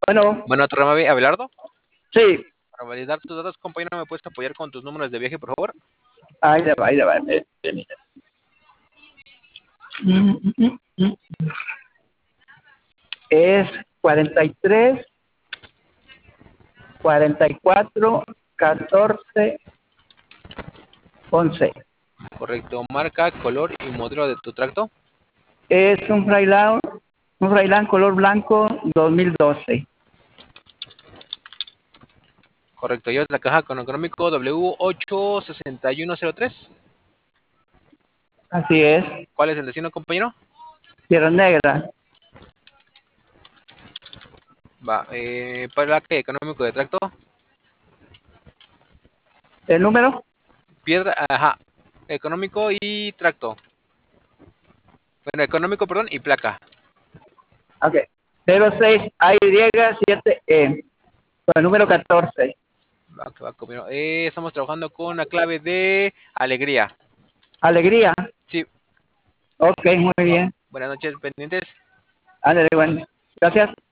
Bueno, Bueno, Torremabe, Abelardo. sí, Para validar tus datos, compañero, ¿me puedes apoyar con tus números de viaje, por favor? ahí le va, ahí le va. Mira. Mm, mm, mm. Es 43, 44, 14, 11. Correcto. Marca, color y modelo de tu tracto. Es un Freiland color blanco 2012. Correcto. Llevas la caja con económico W86103. Así es, ¿Cuál es el destino, compañero? Sierra Negra. Va. Placa económico de tracto. ¿El número? Piedra, ajá. Económico y tracto. Bueno, económico, perdón, y placa. Ok. 06AY7E. Con el número 14. Va, que va, compañero. Estamos trabajando con la clave de alegría. Alegría. Sí. Ok, muy bien. Buenas noches, pendientes. Ándale, bueno. Gracias.